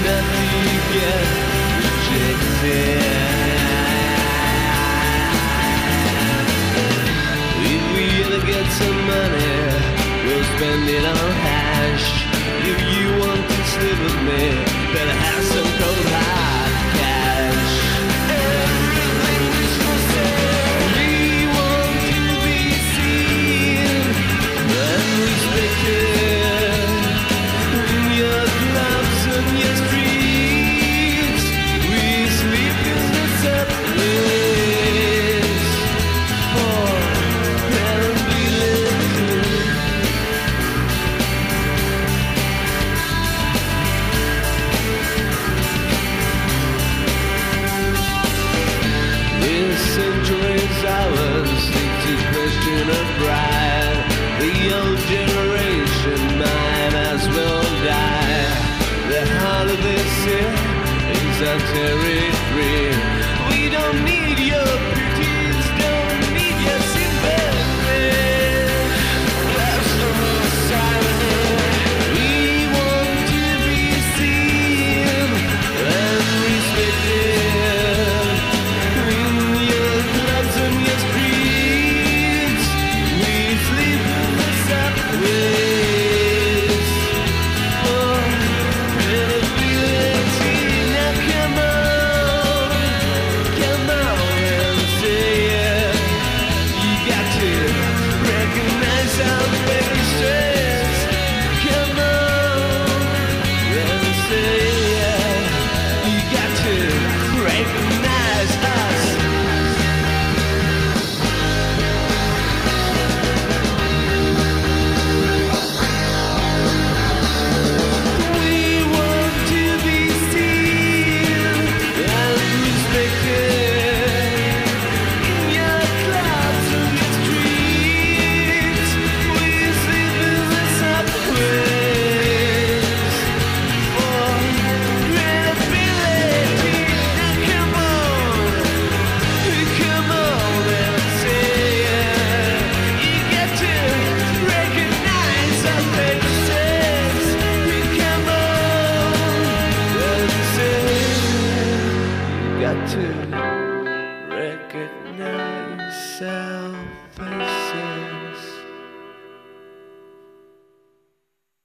after you get rejected. If we ever get some money, we'll spend it on hash. If you want to sleep with me, better have some cold hard cash. Everything's for sale. We want to be seen and respected in your clubs and your streets. We sleep in the subways for credibility. This century's ours, it's a question of pride. The old generation might as well die. The heart of this year is our territory. We don't need your pities, don't need your sympathy. That's the society. We want to be seen and respected in your clubs and your streets. We sleep in the subways for credibility. Now come on and say it. You got to recognize our faces. Come on and say it. You got to recognize us. We want to be seen and respected in your clubs and your streets. We sleep in the subways for credibility. Now come on and say it. You got to recognize our faces. Come on and say it. You got to recognize our faces.